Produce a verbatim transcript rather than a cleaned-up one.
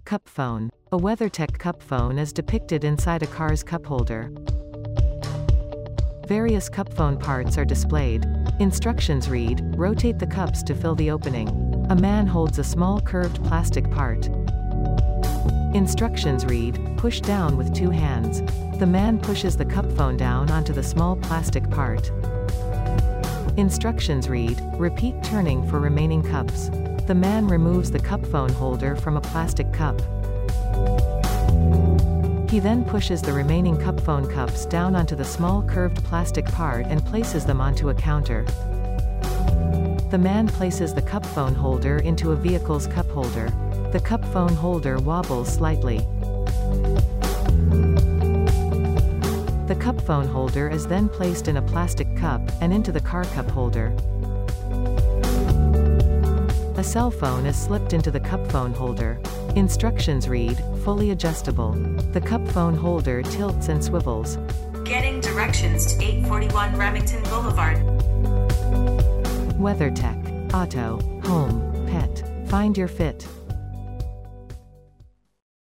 Cup phone. A WeatherTech cup phone is depicted inside a car's cup holder. Various cup phone parts are displayed. Instructions read, rotate the cups to fill the opening. A man holds a small curved plastic part. Instructions read, push down with two hands. The man pushes the cup phone down onto the small plastic part. Instructions read, repeat turning for remaining cups. The man removes the cup phone holder from a plastic cup. He then pushes the remaining cup phone cups down onto the small curved plastic part and places them onto a counter. The man places the cup phone holder into a vehicle's cup holder. The cup phone holder wobbles slightly. The cup phone holder is then placed in a plastic cup, and into the car cup holder. A cell phone is slipped into the cup phone holder. Instructions read, fully adjustable. The cup phone holder tilts and swivels. Getting directions to eight forty-one Remington Boulevard. WeatherTech. Auto, home, pet. Find your fit.